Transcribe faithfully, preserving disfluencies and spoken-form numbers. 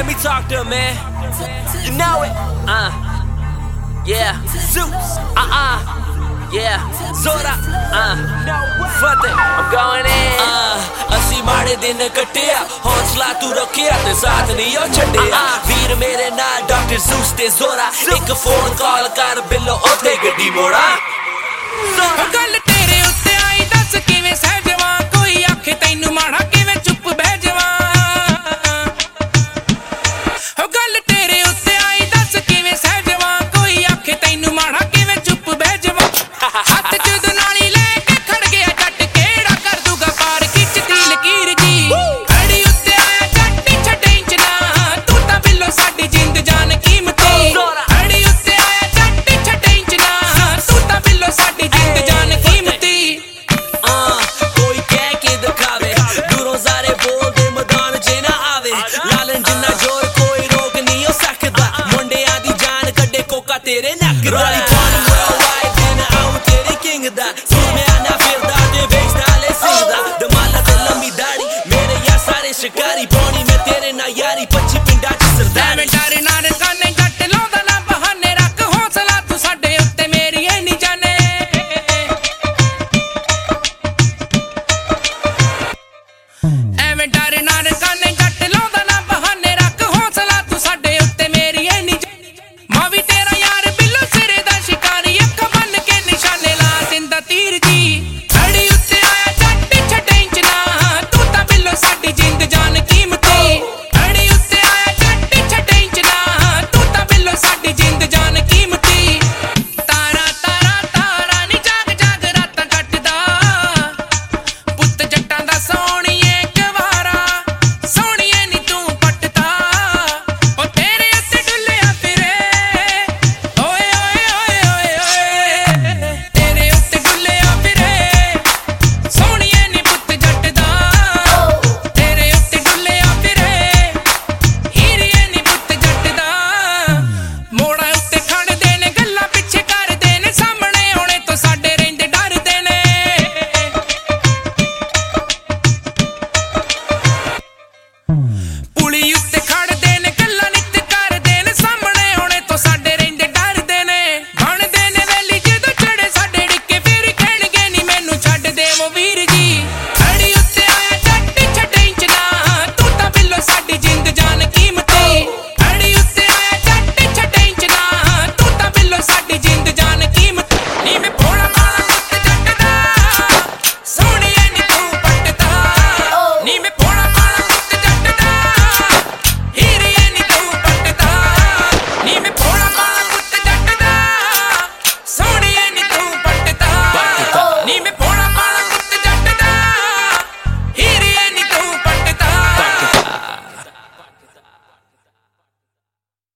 Let me talk to him, man. You know it. Uh. Yeah. Zeus. Uh-uh. Yeah. Zora. Uh. Fuck it. I'm going in. Uh. ਅਸੀਂ ਮਾੜੇ ਦਿਨ ਕੱਟਿਆ ਹੌਸਲਾ ਤੂੰ ਰੱਖਿਆ ਤੇ ਸਾਥ ਨਹੀਂ ਉਹ ਛੱਡਿਆ ਵੀਰ ਮੇਰੇ ਨਾਲ ਡਾਕਟਰ ਜ਼ੂਸ ਤੇ ਜ਼ੋਰਾ ਇੱਕ ਫੋਨ ਕਾਲ ਕਰ ਬਿੱਲੋ ਉੱਥੇ ਗੱਡੀ ਮੋੜਾ ਗੱਲ ਤੇਰੇ ਉੱਤੇ ਆਈ ਦੱਸ ਕਿਵੇਂ ਸਹਿ ਜਾਵਾਂ ਕੋਈ ਆਖੇ ਤੈਨੂੰ ਮਾੜਾ ਕਿਵੇਂ ਚੁੱਪ ਬਹਿ ਜਾਵਾਂ ਗੱਲ ਤੇਰੇ ਉੱਤੇ ਆਈ ਦੱਸ ਕਿਵੇਂ ਸਹਿ ਜਾਵਾਂ ਕੋਈ ਆਖੇ ਤੈਨੂੰ ਮਾੜਾ ਕਿਵੇਂ ਚੁੱਪ ਬਹਿ ਜਾਵਾਂ ਹੱਥ ਚ ਦੁਨਾਲੀ ਲੈ ਕੇ ਖੜ ਗਿਆ ਜੱਟ ਕਿਹੜਾ ਕਰ ਦੂਗਾ ਪਾਰ ਖਿੱਚ ਦੀ ਲਕੀਰ ਜੀ ਅੜੀ ਉੱਤੇ ਆਇਆ ਜੱਟ ਛੱਡੇ ਇੰਚ ਨਾ ਤੂੰ ਤਾਂ ਬਿੱਲੋ ਸਾਡੀ ਜਿੰਦ ਜਾਨ ਕੀਮਤੀ ਅੜੀ ਉੱਤੇ ਆਇਆ ਜੱਟ ਛੱਡੇ ਇੰਚ ਨਾ ਤੂੰ ਤਾਂ ਬਿੱਲੋ ਸਾਡੀ ਜਿੰਦ ਜਾਨ ਕੀਮਤੀ ਕੋਈ ਕਹਿ ਕੇ ਦਿਖਾਵੇ ਦੂਰੋਂ ਸਾਰੇ ਬੋਲਦੇ ਮੈਦਾਨ 'ਚ ਨਾ ਆਵੇ ਲਾਲਨ ਜਿੰਨਾ ਜ਼ੋਰ ਕੋਈ ਰੋਕ ਨਹੀਂ ਹੋ ਸਕਦਾ ਮੁੰਡਿਆਂ ਦੀ ਜਾਨ ਕੱਢੇ ਕੋਕਾ ਤੇਰੇ ਨੱਕ ਦਾ ਦਾ ਸੁਣਿਆ ਨਾ ਫਿਰਦਾ ਤੇ ਵੇਚਦਾ ਲੈ ਸਿੱਧਾ ਦਮਾਲਾ ਤੇ ਲੰਮੀ ਦਾੜੀ ਮੇਰੇ ਯਾਰ ਸਾਰੇ ਸ਼ਿਕਾਰੀ ਪਾਉਣੀ ਮੈਂ ਤੇਰੇ ਨਾਲ ਯਾਰੀ ਪੱਚੀ ਪਿੰਡਾਂ 'ਚ ਸਰਦਾਰ ਮੈਂ ਡਰੇ ਨਾ ਰਕਾਨੇ ਜੱਟ ਲਾਉਂਦਾ ਨਾ ਬਹਾਨੇ ਰੱਖ ਹੌਸਲਾ ਤੂੰ ਸਾਡੇ ਉੱਤੇ ਮੇਰੀ ਐ ਨਹੀਂ ਜਾਣੇ ਐਵੇਂ ਡਰੇ